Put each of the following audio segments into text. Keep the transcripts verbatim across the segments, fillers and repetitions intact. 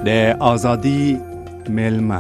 د ازادي میلمه.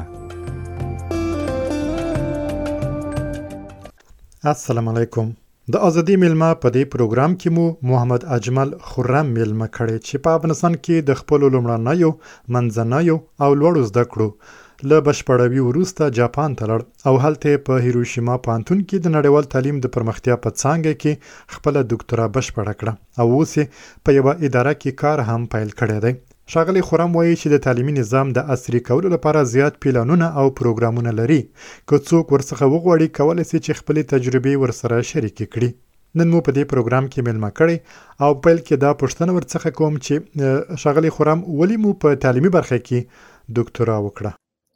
السلام علیکم. د ازادي میلمه په دې پروګرام کې مو محمد اجمل خرم میلمه کړی چې په افغانستان کې د خپل لومړنیو منځنیو او لوړو زده کړو له بشپړوي وروسته جاپان ته لاړ او هلته په هیروشیما پوهنتون کې د نړیوال تعلیم د پرمختیا په څانګه کې خپل ډاکټرا بشپړه کړه او اوس په یوه اداره کې کار هم پیل کړی دی. ښاغلی خرم وایي چې د تعلیمي نظام د عصري کولو لپاره زیات پلانونه او پروګرامونه لري. که څوک ورڅخه وغواړي کولی شي چې خپلې تجربې ورسره شریکې کړي. نن مو په دې پروګرام کې میلمه کړی او پیل کې دا پوښتنه ورڅخه کوم چې ښاغلی خرم ولې مو په تعلیمي برخه کې ډاکټرا وکړه؟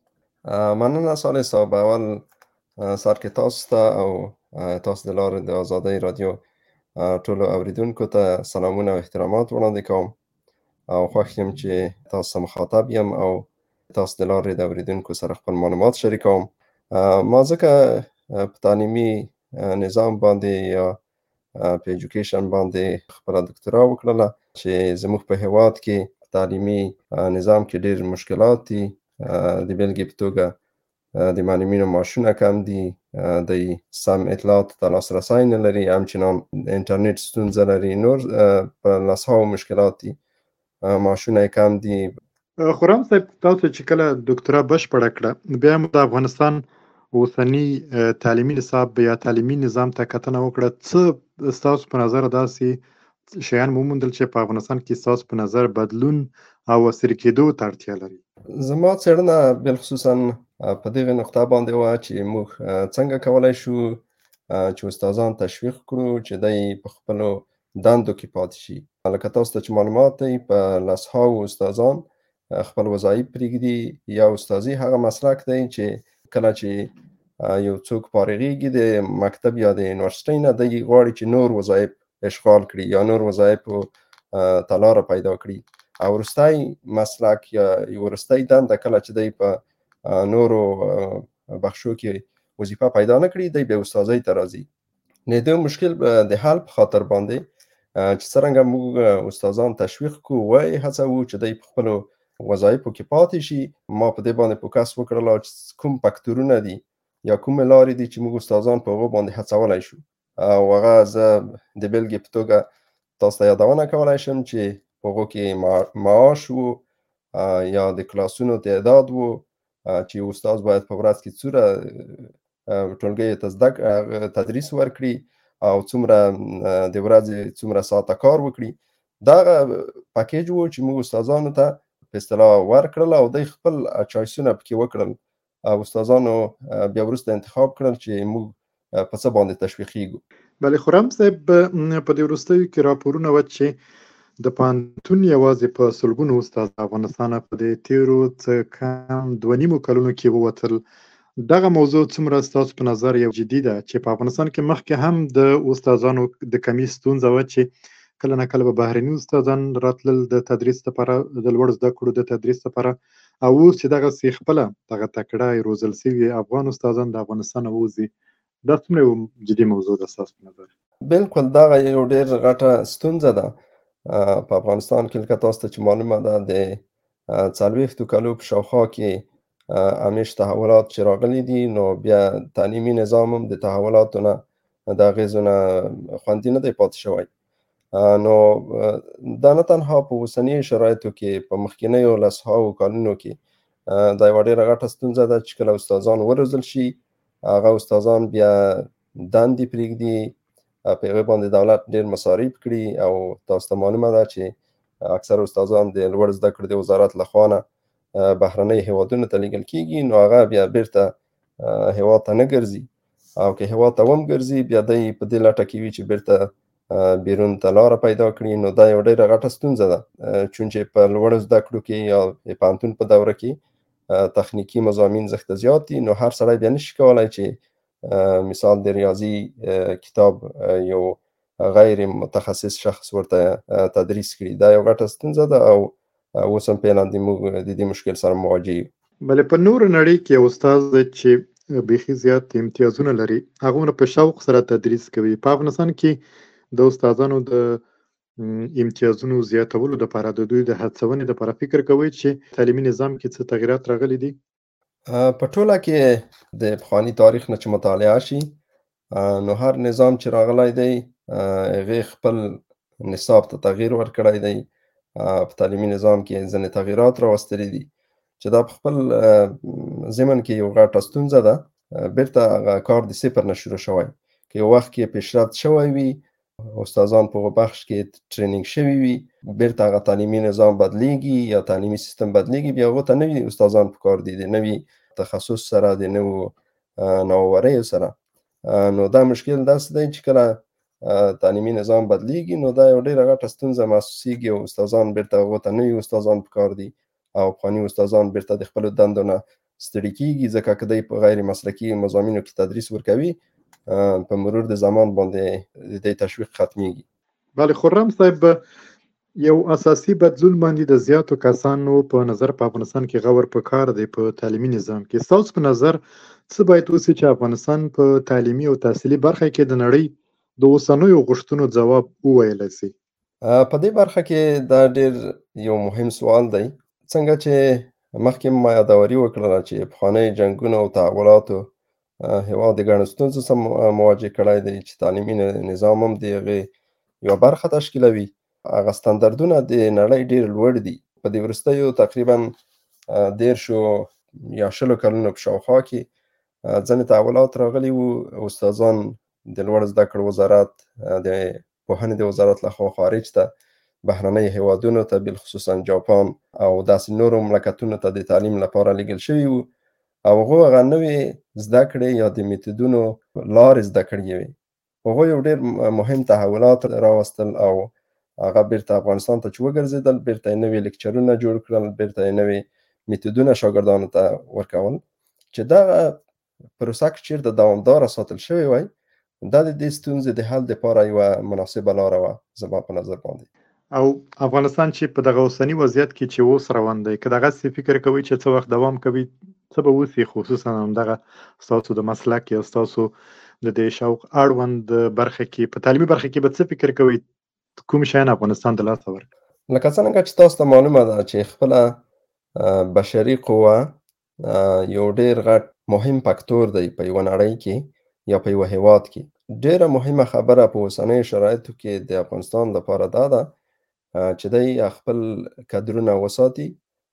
مننه صالح صاحب. اول سر کې تاسو ته او تاسو د لارې د ازادۍ رادیو ټولو اوریدونکو ته سلامونه او احترامات وړاندې کوم او خوښ یم چې تاسو مخاطب یم او تاسو د لارې د اوریدونکو سره خپل معلومات شریکوم. ما ځکه په تعلیمي نظام باندې یا په ایجوکیشن باندې خپل ډاکټرا وکړله چې زموږ په هیواد کې تعلیمي نظام کې ډېر مشکلات دي. د بیلګې په توګه د معلمینو معاشونه کم دي، د سم اطلاعاتو ته لاسرسی نه لري، همچنان انټرنیټ ستونزه لري، نور په لسهاوو مشکلات دي، معاشونه کم دي. خرم صاحب، تاسو چې کله ډاکټرا بشپړه کړه بیا مو د افغانستان اوسني تعلیمي نصاب یا تعلیمي نظام ته کتنه وکړه، څه ستاسو په نظر داسې شیان وموندل چې په افغانستان کې ستاسو په نظر بدلون او عصري کېدو ته اړتیا لري؟ زما څېړنه بالخصوصا په دغه نقطه باندې وه چې موږ څنګه کولی شو چې استادان تشویق کړو چې دی په خپلو دندو کې پاتې شي. لکه تاسو ته چې معلومات دی، په لسهاوو استادان خپل وظایف پرېږدي. یا استادي هغه مسلک دی چې کله چې یو څوک فارغېږي د مکتب یا د یونیورسټۍ نه، دی غواړي چې نور وظایف اشغال کړي یا نور وظایفو ته لاره پیدا کړي. او وروستی مسلک یا وروستی دنده کله چې دی په نورو بخشو کې وظیفه پیدا نه کړي، دی بیا استادۍ ته راځي. د دې مشکل د حل په خاطر باندې چې څرنګه موږ استادان تشویق کړو، وایي هڅوو چې دی په خپلو وظایفو کې پاتې شي. ما په دې باندې فوکس وکړله چې کوم فکتورونه دي یا کومې لارې دي چې موږ استادان په هغو باندې هڅولی شو. او هغه زه د بیلګې په توګه تاسو ته یادونه کولی شم چې په هغو کې معاش و، یا د کلاسونو تعداد و چې استاد باید په ورځ کې څومره ټولګیو ته زده تدریس ورکړي او څومره د ورځې څومره ساعته کار وکړي. دغه پکیج و چې موږ استادانو ته په اصطلاح ورکړل او دوی خپل چایسونه پکې وکړل او استادانو بیا وروسته انتخاب کړل چې موږ په څه باندې تشویقیږو. بله خرم صاحب، په دې وروستیو کې راپورونه وه چې د پوهنتون یوازې په سلګونو استاد افغانستان په دې تیرو څه کم دوه نیمو کلونو کې ووتل. دغه موضوع څومره ستاسو په نظر یو جدي ده چې په افغانستان کې مخکې هم د استادانو د کمي ستونزه وه چې کله نه کله به بهرني استادان راتلل د تدریس لپاره، د لوړ زده کړو د تدریس لپاره، او اوس چې دغسې خپله دغه تکړه روزل شوي افغان استادان د افغانستانه ووځي، دا څومره یو جدي موضوع ده ستاسو په نظر؟ بالکل دغه یو ډېر غټه ستونزه ده په افغانستان کې. لکه تاسو ته چې معلومه ده د څلوېښتو کالو په شاوخوا کې همیش تحولات چې راغلي دي، نو بیا تعلیمي نظام هم د تحولاتو نه د اغېزو نه خوندي نه دی پاتې شوی. نو دا نه تنها په اوسنیو شرایطو کې، په مخکینیو لسهاوو کلونو کې دا یوه ډېره غټه ستونزه ده چې کله استادان وروزل شي، هغه استادان بیا دندې پرېږدي، په هغې باندې دولت ډېر مصارف کړي او تاسو ته معلومه ده چې اکثر استادان د لوړ زده کړو د وزارت لخوا نه بهرنۍ هیوادونو ته لیږل کېږي، نو هغه بیا بیرته هیواد ته نه ګرځي، او که هیواد ته هم ګرځي بیا دی په دې لټه کې وي چې بیرته بیرون ته لاره پیدا کړي. نو دا یو ډېره غټه ستونزه ده، چون چې په لوړو زده کړو کې یا د پوهنتون په دوره کې تخنیکي مضامین زښته زیات دي، نو هر سړی بیا نشي کولی چې مثال د ریاضي کتاب یو غیر متخصص شخص ورته تدریس کړي. دا یو غټه ستونزه ده او اوس هم فعلا موږ د دې مشکل سره مواجه یو. بله په نور نړۍ کې یو استاد چې بیخي زیات امتیازونه لري، هغومره په شوق سره تدریس کوي. په افغانستان کې د استادانو د امتیازونو زیاتولو لپاره د دوی د هڅونې لپاره فکر کوئ چې تعلیمي نظام کې څه تغیرات راغلي دي؟ په ټوله کې د پخواني تاریخ نه چې مطالعه شي نو هر نظام چې راغلی دی هغې خپل نصاب ته تغییر ورکړی دی. په تعلیمي نظام کې ځینې تغییرات راوستلي دي چې دا په خپل ضمن کې یو غټه ستونزه ده. بیرته هغه کار د صفر نه شروع شوی. که یو وخت کې پیشرفت شوی وي، استادان په هغه بخش کې ټرینینګ شوي وي، بیرته هغه تعلیمي نظام بدلیږي یا تعلیمي سیستم بدلیږي، بیا هغو ته نوي استادان پکار دي د نوي تخصص سره، د نوو نوآوریو سره. نو دا مشکل داسې دی چې کله تعلیمي نظام بدلیږي نو دا یو ډېره غټه ستونزه محسوسیږي او استادان بیرته هغو ته نوي استادان پکار دي او پخواني استادان بیرته د خپلو دندو نه ستړي کېږي، ځکه که دی په غیر مسلکي مضامینو کې تدریس ورکوي په مرور د زمان باندې د دې تشویق ختمیږي. بله، خرم صاحب، یو اساسي بدلون باندې د زیاتو کسانو په نظر په افغانستان کې غور پکار دی په تعلیمي نظام کې. ستاسو په نظر څه باید وسي چې افغانستان په تعلیمي او تحصیلي برخه کې د نړۍ د اوسنیو غوښتنو ځواب وویلی سي؟ په دې برخه کې دا ډېر یو مهم سوال دی. څنګه چې مخکې ما یادوري وکړله چې پخوانیو جنګونو او تحولاتو هېواد د ګڼو ستونزو سره مواجه کړی دی چې تعلیمي نظام هم د هغې یوه برخه تشکیلوي. هغه ستاندردونه د نړۍ ډېر لوړ دي. په دې وروستیو تقریبا دېرشو یا شلو کلونو په شاوخوا کې ځینې تحولات راغلي وو. استادان د لوړ زده کړو وزارت د پوهنې د وزارت لخوا خارج ته، بهرنیو هېوادونو ته، بالخصوصا جاپان او داسې نورو مملکتونو ته د تعلیم لپاره لیږل شوي وو او هغو هغه نوې زده کړې یا د میتودونو لارې زده کړې وې. هغوی یو ډېر مهم تحولات راوستل او هغه بیرته افغانستان ته چې وګرځېدل، بیرته یې نوې لیکچرونه جوړ کړل، بیرته یې نوې میتودونه شاګردانو ته ورکول. چې دغه پروسه که چېرته دوامداره ساتل شوې وای، دا د دې ستونزې د حل دپاره یوه مناسبه لاره وه زما په نظر باندې. او افغانستان چې په دغه اوسني وضعیت کې چې اوس روان دی، که دغسې فکر کوئ چې څه وخت دوام کوي، څه به وسي؟ خصوصا همدغه ستاسو د مسلک یا ستاسو د دې شوق اړوند برخه کې، په تعلیمي برخه کې به څه فکر کوئ؟ کوم شیان افغانستان د لاسه ورکړي؟ لکه څرنګه چې تاسو ته معلومه ده چې خپله بشري قوه یو ډېر غټ مهم فکتور دی په یوه نړۍ کې یا په یوه هېواد کې. ډېره مهمه خبره په اوسنیو شرایطو کې د افغانستان لپاره دا ده چې دی خپل کدرونه وساتي،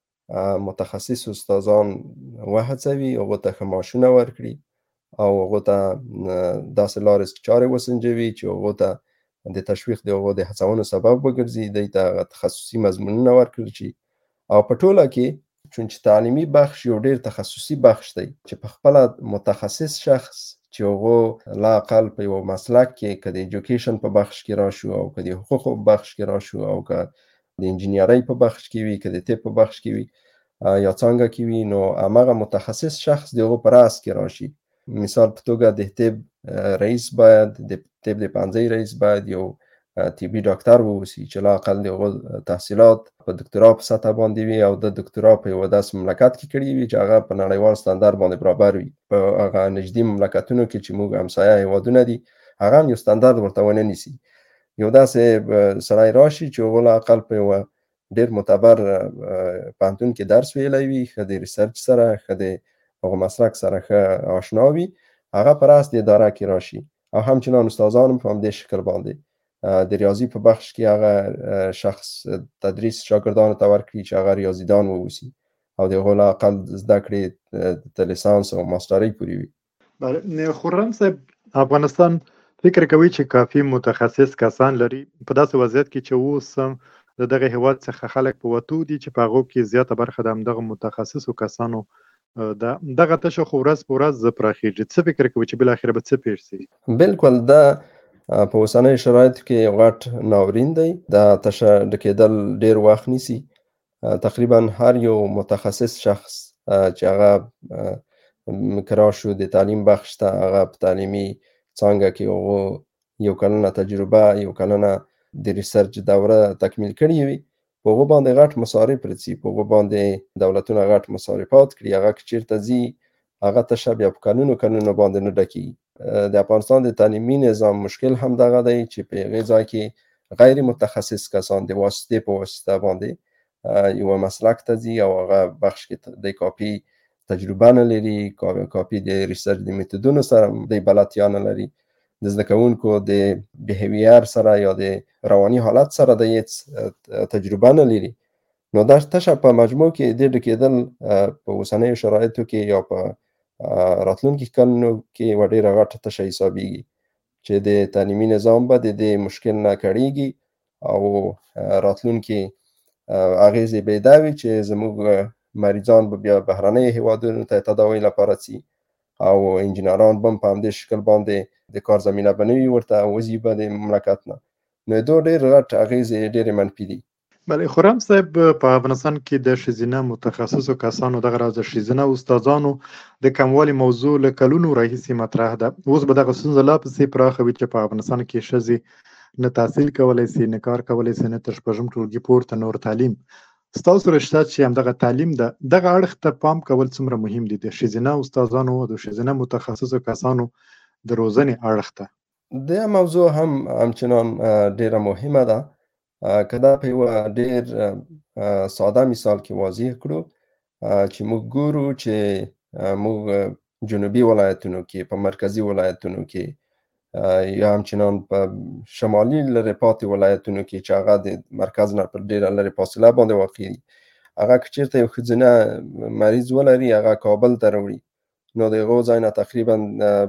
متخصص استادان وهڅوي، هغو ته ښه معاشونه ورکړي او هغو ته داسې لارې چارې وسنجوي چې هغو ته د تشویق د هغو د هڅونو سبب وګرځي، دوی ته هغه تخصصي مضمونونه ورکړل شي. او په ټوله کې چون چې تعلیمي بخش یو ډېر تخصصي بخش دی چې په خپله متخصص شخص چې هغو لا اقل په یو مسلک کې، که د ایجوکیشن په بخش کې راشو او که د حقوقو په بخش کې راشو او که د انجینیرۍ په بخش کې وي، که د طب په بخش کې وي یا څانګه کې وي، نو همغه متخصص شخص د هغو په رأس کې راشي. مثال په توګه د طب رئیس باید، د طب د پوهنځۍ رئیس باید یو طبي ډاکټر واوسي چې لا اقل د هغو تحصیلات په دکترا په سطح باندې وي او د دکترا په یوه داسې مملکت کې کړي وي چې هغه په نړیوال ستاندرد باندې برابر وي. په هغه نږدې مملکتونو کې چې موږ همسایه هېوادونه دي، هغه هم یو ستاندرد ورته ونه نیسي. یو داسې سړی راشي چې هغو لا اقل په یوه ډېر معتبر پوهنتون کې درس ویلی وي، ښه د ریسرچ سره، ښه د هغو مسلک سره ښه آشنا وي، هغه په رأس د اداره کې راشي. او همچنان استادان هم په همدې شکل باندې د ریاضي په بخش کې هغه شخص تدریس شاګردانو ته ورکړي چې هغه ریاضیدان واوسي او د هغو لا اقل زده کړې د لیسانس او ماسټرۍ پورې وي. بله، خرم صاحب، افغانستان فکر کوي چې کافي متخصص کسان لري په داسې وضعیت کې چې اوس هم د دغه هېواد څخه خلک په وتو دي چې په هغو کې زیاته برخه د همدغه متخصصو کسانو ده. دغه تشه خو ورځ په ورځ پراخېږي. څه فکر کوي چې بالاخره به څه پېښ شي؟ بالکل، دا په اوسنیو شرایطو کې یو غټ ناورین دی. دا تشه ډکېدل ډېر وخت نیسي. تقریبا هر یو متخصص شخص چې هغه که راشو د تعلیم بخش ته، هغه په تعلیمي څانګه کې هغو یو کلنه تجربه، یو کلنه د ریسرچ دوره تکمیل کړې وي، په هغو باندې غټ مصارف رسي، په هغو باندې دولتونه غټ مصارفات کړي. هغه که چېرته ځي، هغه تشه بیا په کلونو کلونو باندې نه ډکېږي. د افغانستان د تعلیمي نظام مشکل هم دغه دی چې په هغې ځای کې غیر متخصص کسان د واسطې په واسطه باندې یو مسلک ته ځي او هغه بخش کې د کاپي تجربه نه لري، کاپي د ریسرچ د میتودونو سره د بلدتیا نه لري، د زده کوونکو د بیهیویر سره یا د رواني حالت سره د هیڅ تجربه نه لري، نو دا تشه په مجموع کې د ډکېدل په اوسنیو شرایطو کې یا په راتلونکي کلونو کې یوه ډېره غټه تشه حسابېږي چې د تعلیمي نظام به د دې مشکل نه کړېږي او راتلونکي اغېزې به یې دا وي چې زموږ مریضان به بیا بهرنیو هیوادونو ته تداوی لپاره ځي او انجینران به په همدې شکل باندې د کار زمینه به نه وي ورته وځي به د مملکت نه، نو دا ډېر غټ اغېزې ډېرې منفي دي. بله خرم صاحب، په افغانستان کې د ښځینه متخصصو کسانو دغه راز د ښځینه استادانو د کموالي موضوع له کلونو راهیسې مطرح ده. اوس به دغه ستونزه لا پسې پراخه وي چې په افغانستان کې ښځې نه تحصیل کولی سي، نه کار کولی سي، نه تر شپږم ټولګي پورته نور تعلیم. ستاسو رشته چې همدغه تعلیم ده، دغه اړخ ته پام کول څومره مهم دي د ښځینه استادانو او د ښځینه متخصصو کسانو د روزنې اړخ ته؟ دا موضوع هم همچنان ډېره مهمه ده. که دا په یوه ډېر ساده مثال کې واضح کړو چې موږ ګورو چې موږ جنوبي ولایتونو کې، په مرکزي ولایتونو کې یا همچنان په شمالي لرې پاتې ولایتونو کې چې هغه د مرکز نه پر ډېره لرې فاصله باندې واقع دي، هغه که چېرته یو ښځینه مریض ولري هغه کابل ته راوړي، نو د هغو ځای نه تقریبا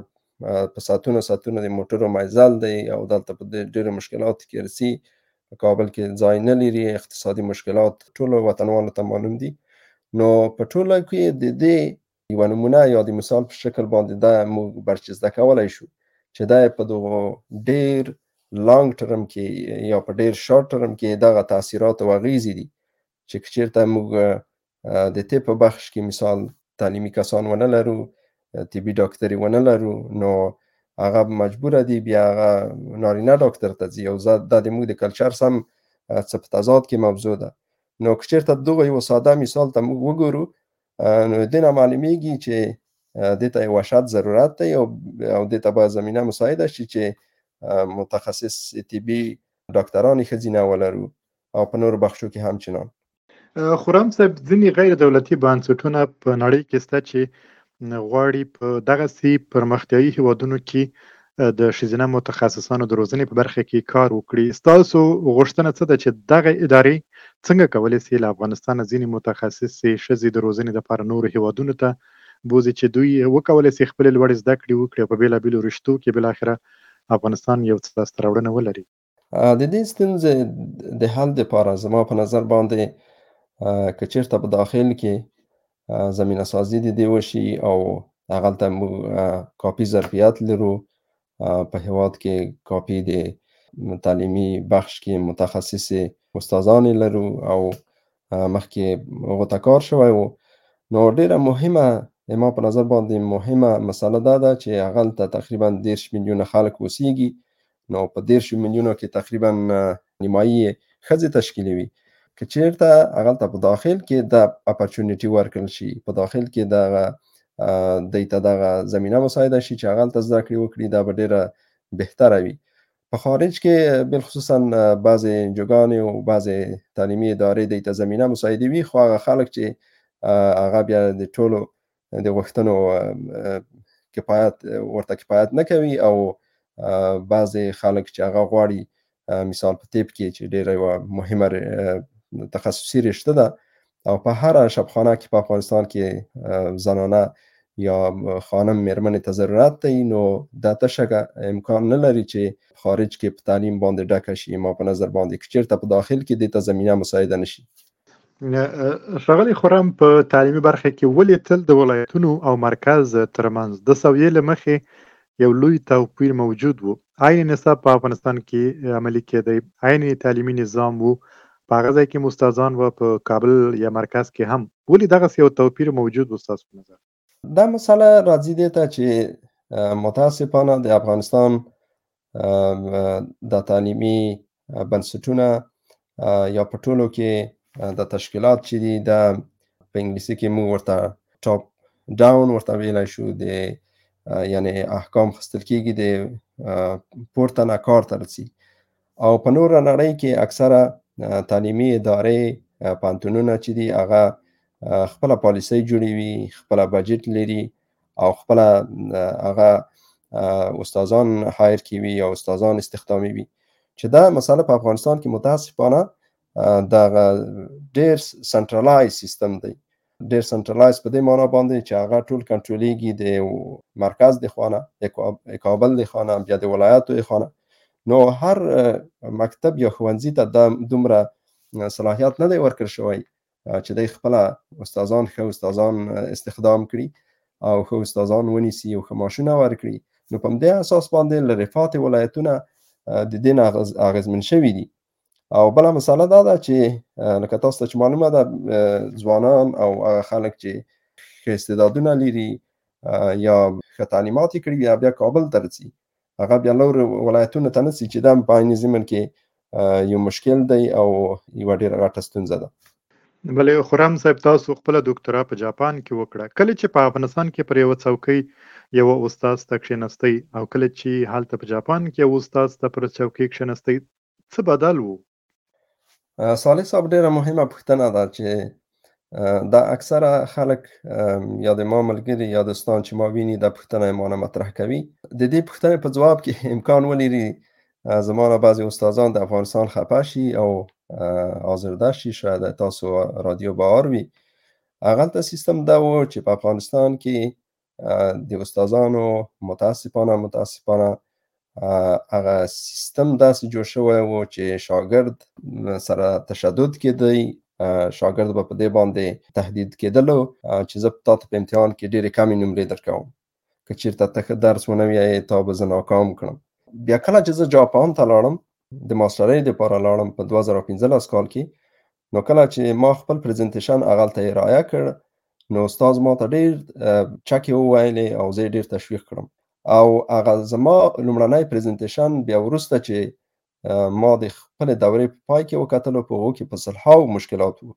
په ساعتونو ساعتونو د موټرو مزل دی او دلته په ډېرو مشکلاتو کې رسي. په کابل کې ځای نه لري، اقتصادي مشکلات ټولو وطنوالو ته معلوم دي. نو په ټوله کې د دې یوه نمونه یا د مثال په شکل باندې دا موږ برچسته کولی شو چې دا په دغو ډېر لانګ ټرم کې یا په ډېر شارټ ټرم کې دغه تاثیرات او اغېزې دي چې که چېرته موږ د طب په بخش کې مثال تعلیمي کسان ونه لرو، طبي ډاکټري ونه لرو، نو هغه مجبوره دي بیا هغه نارینه ډاکټر ته ځي او دا د موږ د کلچر سم څه په تضاد کې موضوع ده. نو که چېرته دغه یو ساده مثال ته موږ وګورو نو دې نه معلومیږي چې دې ته یو شرط ضرورت دی او دې ته باید زمینه مساعده شي چې متخصص طبي ډاکټران ښځینه ولرو او په نورو بخشو کې همچنان. خرم صاحب، ځینې غیر دولتي بنسټونه په نړۍ کې شته چې غواړي په دغسې پرمختیایي هیوادونو کې د ښځینه متخصصانو د روزنې په برخه کې کار وکړي. ستاسو غوښتنه څه ده چې دغه ادارې څنګه کولی سي له افغانستانه ځینې متخصصې ښځې د روزنې دپاره نورو هیوادونو ته بوځي چې دوی وکولی سي خپلې لوړې زده کړې وکړي او په بېلابېلو رشتو کې بالاخره افغانستان یو څه لاسته راوړنه ولري؟ د دې ستونزې د حل دپاره زما په نظر باندې که چېرته په داخل کې زمینه سازي د دې وشي او هغلته موږ کافي ظرفیت لرو، په هیواد کې کافي د تعلیمي بخش کې متخصصې استادانې لرو او مخکې هغو ته کار شوی و، نو ډېره مهمه ما په نظر باندې مهمه مسله دا ده چې هغلته تقریبا دېرش میلیونه خلک اوسیږي، نو په دېرشو میلیونو کې تقریبا نیمایي ښځې تشکیلوي. که چېرته هغلته په داخل کې د اپرچونیټي ورکړل شي، په داخل کې دغه دوی ته دغه زمینه مساعده شي چې هغلته زده کړې وکړي، دا به ډېره بهتره وي. په خارج کې بالخصوصا بعضې انجوګانې او بعضې تعلیمي ادارې دوی ته زمینه مساعدوي، خو هغه خلک چې هغه بیا د ټولو د غوښتنو کفایت ورته کفایت نه کوي او بعضې خلک چې هغه غواړي مثال په طب کې چې ډېره یوه مهمه تخصصي رشته ده او په هره شبخانه کې په افغانستان کې زنانه یا خانم میرمنې ته ضرورت دی، نو دا تشه امکان نه لري چې خارج کې په تعلیم باندې ډکه شي. ما په نظر باندې که چېرته په داخل کې دې ته زمینه مساعده نشي. ښاغلی خرم، په تعلیمي برخه کې ولې تل د ولایتونو او مرکز ترمنځ د سویې له مخې یو لوی توپیر موجود و؟ عین نصاب په افغانستان کې عملي کېدی، عین تعلیمي نظام و، په هغه ځای کې استادان و، په کابل یا مرکز کې هم، ولې دغسې یو توپیر موجود و ستاسو په نظر؟ دا مسله راځي دې ته چې متاسفانه د افغانستان د تعلیمي بنسټونه یا په ټولو کې د تشکیلات چې دي دا په انګلیسي کې موږ ورته ټاپ ډاون ورته ویلی شو، د یعنې احکام خستل کېږي د پورته نه کار ته رسي او په نوره نړۍ کې اکثره تعلیمي ادارې پوهنتونونه چې دي هغه خپله پالیسۍ جوړوي، خپله بجټ لري او خپله هغه استادان هایر کوي او استادان استخداموي، چې دا مسله په افغانستان کې متاسفانه دغه ډېر سنټرلایز سیستم دی. ډېر سنټرلایز په دې معنا باندې چې هغه ټول کنټرولیږي د مرکز د خوا نه، کابل د خوا نه، بیا د ولایاتو د خوا نه. نو هر مکتب یا ښوونځي ته دا دومره صلاحیت نه دی ورکړل شوی چې دی خپله استادان ښه استادان استخدام کړي او ښه استادان ونیسي او ښه معاشونه ورکړي. نو په همدې اساس باندې له رفات ولایتونه د دې نه اغېزمن شوي دي. او بله مسله دا ده چې لکه تاسو ته چې معلومه ده ځوانان او هغه خلک چې ښه استعدادونه لري یا ښه تعلیمات یې کړي بیا بیا کابل ته رسي، هغه بیا نور ولایتونو ته نه ځي، چې دا په عین ضمن کې یو مشکل دی او یوه ډېره غټه ستونزه ده. بلې خرم صاحب، تاسو خپله دوکتورا په جاپان کې وکړه. کله چې په افغانستان کې پر یوه څوکۍ یوه استاد ته کښېنستی او کله چې هلته په جاپان کې یو استاد ته پر څوکۍ کښېنستی، څه بدل و؟ صالح صاحب ډېره مهمه پوښتنه ده چې دا اکثره خلک یا د ما ملګري یا دوستان چې ما ویني دا پوښتنه ما نه مطرح کوي. د دې پوښتنې په ځواب کې امکان ولري زما نه بعضې استادان د افغانستان خفه شي او آزرده شي، شاید تاسو رادیو باور وي. هغلته سیستم دا و چې په افغانستان کې د استادانو متاسفانه متاسفانه هغه سیستم داسې جوړ شوی و چې شاګرد سره تشدد کېدی، شاګرد به په دې باندې تهدید کېدلو چې زه تا ته په امتحان کې ډېرې کمې نمرې درکوم، که چېرته ته ښه درس ونه وایې تا به زه ناکام کړم. بیا کله چې زه جاپان ته لاړم د ماسټرۍ دپاره لاړم په دوه زره پنځلس کال کې، نو کله چې ما خپل پریزنټیشن هغلته ارائه کړ نو استاد ما ته ډېر چکې وویلې او زه یې ډېر تشویق کړم. او هغه زما لومړنی پریزنټیشن بیا وروسته چې ما د خپلې دورې په پای کې وکتلو په هغو کې په سلهاو مشکلات وو.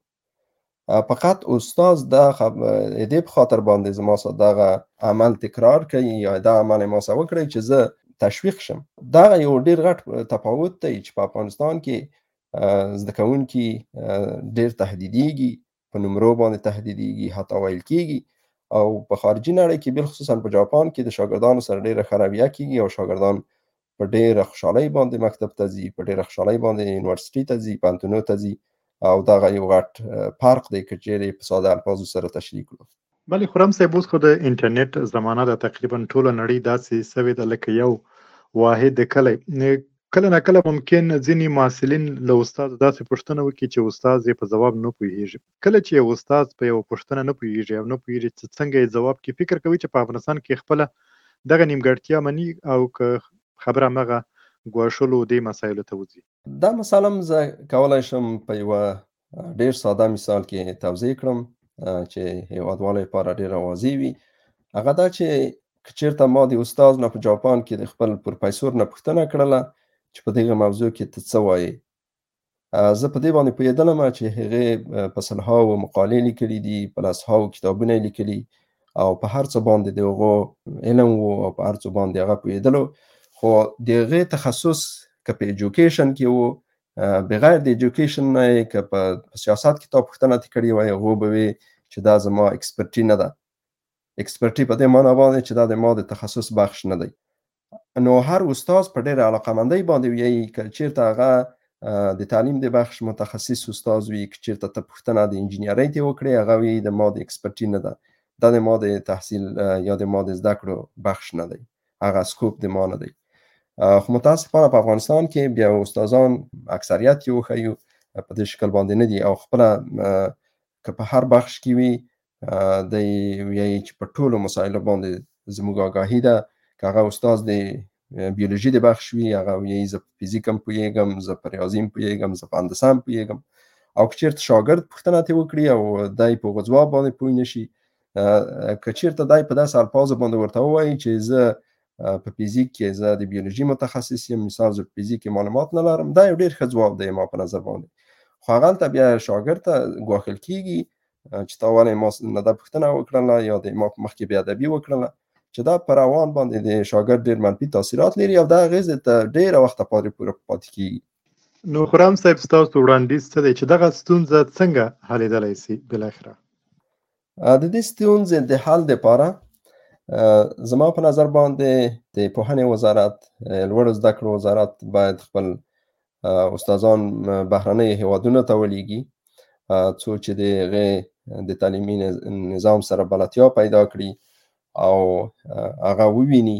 فقط استاد دا دې په خاطر باندې زما سره دغه عمل تکرار کوي یا دا عمل ما سره وکړی چې زه تشویق شم. دغه یو ډېر غټ تفاوت دی چې په افغانستان کې زده کوونکي ډېر تهدیدېږي، په نمرو باندې تهدیدېږي، حتی ویل کېږي. او په خارجي نړۍ کې بالخصوصا په جاپان کې د شاګردانو سره ډېره ښه رویه کېږي او شاګردان په ډېره خوشحالۍ باندې مکتب ته ځي، په ډېره خوشحالۍ باندې یونیورسټي ته ځي، پوهنتونونو ته ځي. او دغه یو غټ فرق دی که چېرې په ساده الفاظو سره تشریح کړو. بلې خرم صاحب، اوس خو د انټرنیټ زمانه ده، تقریبا ټوله نړۍ داسې سوې ده لکه یو واحد کلی. کله نه کله ممکن ځینې محصلین له استاد داسې پوښتنه وکړي چې استاد یې په ځواب نه پوهېږي. کله چې یو استاد په یوه پوښتنه نه پوهېږي او نه پوهېږي چې څنګه یې ځواب کړي، فکر کوي چې په افغانستان کې خپله دغه نیمګړتیا مني او که خبره همغه ګواښلو دې مسایلو ته وځي؟ دا مسله هم زه کولی شم په یوه ډېر ساده مثال کې توضیح کړم چې هېوادوالو لپاره ډېر واضح وي. هغه دا چې که چېرته ما د استاد نه په جاپان کې د خپل پروفیسور نه پوښتنه کړله چې په دغه موضوع کې ته څه وایې، زه په دې باندې پوهېدلم چې هغې په سلهاوو مقالې لیکلي دي، په لسهاوو کتابونه یې لیکلي او په هر څه باندې د هغو علم و او په هر څه باندې هغه پوهېدلو. خو د هغې تخصص که په ایجوکیشن کې و، بغیر د ایجوکیشن نه یې که په سیاست کې تا پوښتنه ترې کړې وای، هغو به وي چې دا زما اکسپرټي نه ده. اکسپرټي په دې معنا باندې چې دا د ما د تخصص بخش نه دی. نو هر استاد په ډېره علاقه‌مندۍ باندې وایي که چېرته هغه د تعلیم د بخش متخصص استاد وي، که چېرته ته پوښتنه د انجینرۍ ترې وکړې هغه وایي د ما د اکسپرټي نه ده، دا د ما د تحصیل یا د ما د زده کړو بخش نه دی، هغه سکوپ د ما نه دی. خو متاسفانه په افغانستان کې بیا استادان اکثریت یې وښیو په دې شکل باندې نه دي او خپله که په هر بخش کې وي دی وایي چې په ټولو مسایلو باندې زموږ آګاهي ده. که هغه استاد د بیولوژي د بخش وي هغه وایي زه په فیزیک هم پوهېږم، زه په ریاضي هم پوهېږم، زه په هندسه هم پوهېږم. او که چېرته شاګرد پوښتنه ترې وکړي او دی په هغو ځواب باندې پوه نه شي، که چېرته دی په داسې الفاظو باندې ورته ووایي چې زه په فیزیک کې زه د بیولوژي متخصص یم، مثال زه په فیزیک کې معلومات نه لرم، دا یو ډېر ښه ځواب دی ما په نظر باندې. خو هغلته بیا شاګرد ته ګواښل کېږي چې تا ولې ما نه دا پوښتنه وکړله یا د ما په مخکې بې ادبي وکړله، چې دا په روان باندې د شاګرد ډېر منفي تاثیرات لري او دا اغېزې ته ډېره وخته پورې پاتې کېږي. نو خرم صاحب ستاسو وړاندیز څه دی چې دغه ستونزه څنګه حلېدلی سي بالاخره؟ د دې ستونزې د حل دپاره زما په نظر باندې د پوهنې وزارت، لوړو زده کړو وزارت باید خپل استادان بهرنیو هیوادونو ته ولیږي، څو چې د هغې د تعلیمي نظام سره بلدتیا پیدا کړي او هغه وویني،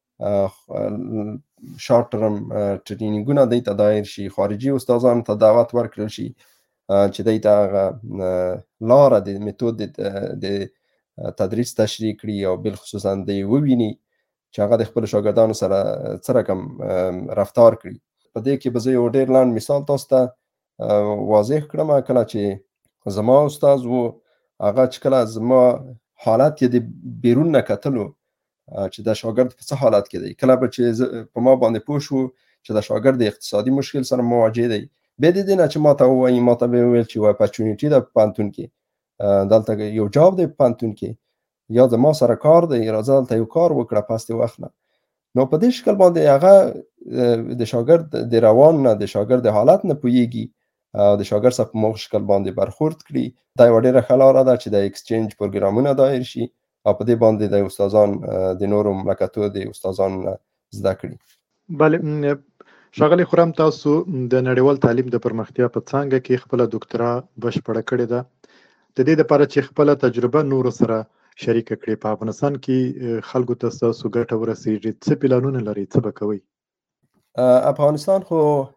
شارټ ټرم ټرینینګونه دی ته دایر شي، خارجي استادانو ته دعوت ورکړل شي چې دی ته هغه لاره د میتود د تدریس تشریح کړي او بالخصوصا دی وویني چې هغه د خپلو شاګردانو سره څه رقم رفتار کړي. په دې کې به زه یو ډېر لنډ مثال تاسو ته واضح کړم. کله چې زما استاد و، هغه چې کله زما حالت یې د بیرون نه کتلو چې د شاګرد په څه حالت کې دی، کله به چې په ما باندې پوه شو چې د شاګرد د اقتصادي مشکل سره مواجه دی، بیا د دې نه چې ما ته ووایي، ما ته به یې وویل چې یو اپرچونیټي ده په پوهنتون کې، دلته یو جاب دی په پوهنتون کې، یا زما سره کار دی، راځه دلته یو کار وکړه په هستې وخت نه. نو په دې شکل باندې هغه د شاګرد د روان نه، د شاګرد د حالت نه پوهیږي او د شاګرد سره په مغ شکل باندې برخورد کړي. دا یوه ډېره ښه لاره ده چې د ایکسچینج پروګرامونه دایر شي او په دې باندې د استادان د نورو مملکتو د استادان زده کړي. بله ښاغلی خرم، تاسو د نړیوال تعلیم د پرمختیا په څانګه کې خپله دوکتورا بشپړه کړې ده. د دې دپاره چې خپله تجربه نورو سره شریکه کړې، په افغانستان کې خلکو ته ستاسو ګټه ورسېږي، څه پلانونه لرئ، څه به کوئ؟ افغانستان خو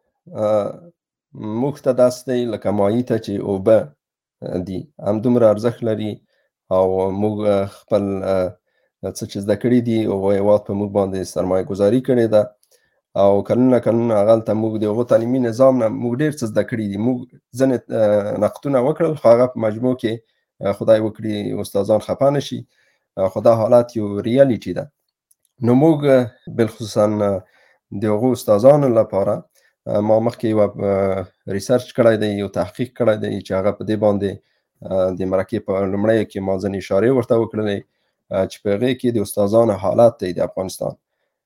موږ ته داسې دی لکه مایع ته چې اوبه دي، همدومره ارزښت لري او موږ خپل څه چې زده کړي دي هغو هېواد په موږ باندې سرمایه ګذاري کړې ده او کلونه کلونه هغلته موږ د هغو تعلیمي نظام نه موږ ډېر څه زده کړي دي. موږ ځینې نقدونه وکړل، خو هغه په مجموع کې خدای وکړي استادان خفه نه شي، خو دا حالت یو ریالیټي ده. نو موږ بالخصوصا د هغو استادانو لپاره ما مخکې یوه ریسرچ کړی دی، یو تحقیق کړی دی چې هغه په دې باندې د مرکې په لومړیو کې ما ځینې اشارې ورته وکړلې چې په هغې کې د استادانو حالت دی د افغانستان،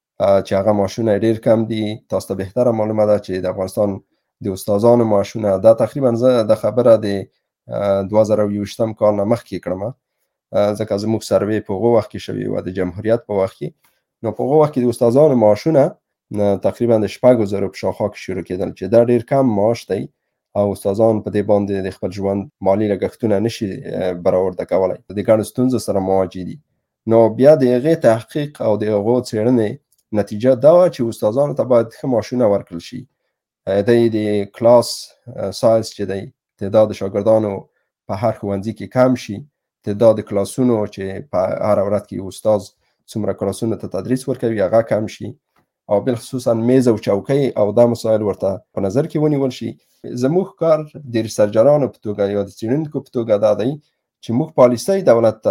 چې هغه معاشونه ډېر کم دي. تاسو ته بهتره معلومه ده چې د افغانستان د استادانو معاشونه، دا تقریبا زه د خبره د دوه زره یوویشتم کال نه مخکې کړم، ځکه زموږ سروې په هغو وخت کې شوې وه د جمهوریت په وخت کې. نو په هغو وخت کې د استادانو معاشونه تقریبا د شپږو زرو په شاوخوا کې شروع کېدل، چې دا ډېر کم معاش دی او استادان په دې باندې د خپل ژوند مالي لګښتونه نشي برآورده کولی، د ګڼو ستونزو سره مواجه دي. نو بیا د هغې تحقیق او د هغو څېړنې نتیجه دا وه چې استادانو ته باید ښه معاشونه ورکړل شي. دی د کلاس سایز چې دی، تعداد شاګردانو په هر ښوونځي کې کم شي، تعداد کلاسونو چې په هره ورځ کې استاد څومره کلاسونو ته تدریس ورکوي هغه کم شي، او بالخصوصا میز او چوکۍ او دا مسایل ورته په نظر کې ونیول شي. زموږ کار د ریسرچرانو په توګه یا د څېړونکو په توګه دا دی چې موږ پالیسۍ دولت ته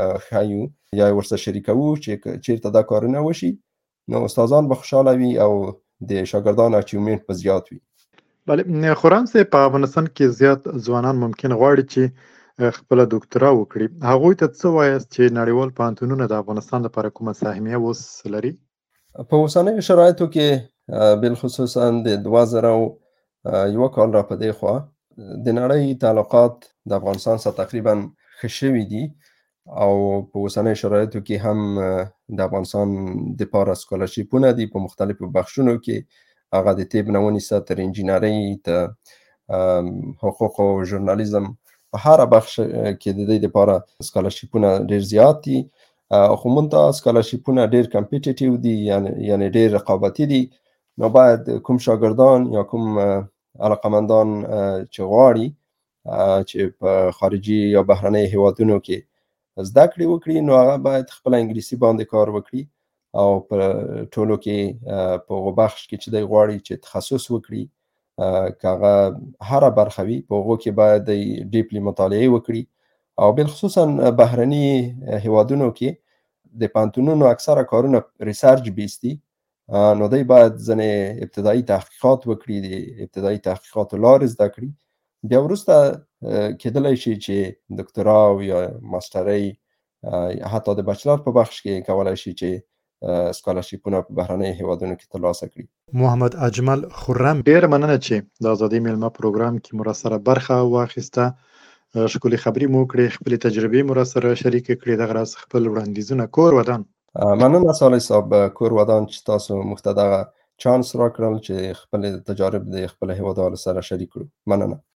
ښیو یا ورسره شریکوو چې چېرته دا کارونه وشي، نو استادان به خوشحاله وي او د شاګردانو اچیومنټ به زیات وي. بله خرم صاحب، په افغانستان کې زیات ځوانان ممکن غواړي چې خپله دوکتورا وکړي، هغوی ته څه وایاست چې نړیوال پوهنتونونه د افغانستان لپاره کومه سهمیه اوس لري؟ په اوسنیو شرایطو کې بالخصوصا د دوه زره یو کال را په دې خوا د نړۍ تعلقات د افغانستان سره تقریبا ښه شوي دي او په اوسنیو شرایطو کې هم د افغانستان دپاره سکالرشیپونه دي په مختلفو بخشونو کې، هغه د طب نه ونیسه تر انجینرۍ ته حقوق او ژورنالیزم، په هره بخش کې د دې دپاره سکالرشیپونه ډېر زیات دي. خو مونږ ته سکالرشیپونه ډېر کمپیټیټیو دي، یعنې ډېر رقابتي دي. نو باید کوم شاګردان یا کوم علاقمندان چې غواړي چې په خارجي یا بهرنۍ هیوادونو کې زده کړې وکړي، نو هغه باید خپله انګلیسي باندې کار وکړي او په ټولو کې په هغو بخش کې چې دی غواړي چې تخصص وکړي، که هغه هره برخه وي په هغو کې باید دی ډیپلی مطالعه وکړي. او بالخصوصا بهرني هیوادونو کې د پوهنتونونو اکثره کارونه ریسرچ بیس دي، نو دی باید ځینې ابتدایي تحقیقات وکړي، د ابتدایي تحقیقاتو لارې زده کړي، بیا وروسته کېدلی شي چې دکتورا او یا ماسټرۍ حتی د بچلر په بخش کې کولی شي چې سکالرشیپونه په بهرنیو هیوادونو کې ترلاسه کړي. محمد اجمل خرم، ډیر مننه چې د ازادي میلمه پروګرام کې مو سره برخه واخیسته. ښکلې خبرې مو کړې، خپلې تجربې مو سره شریکې کړې. دغه راز خپل وړاندیزونه کور ودان. مننه صالح صاحب، کور ودان چې تاسو موږ ته دغه چانس راکړل چې خپل تجارب د خپل هیوادوالو سره شریک کړو. مننه.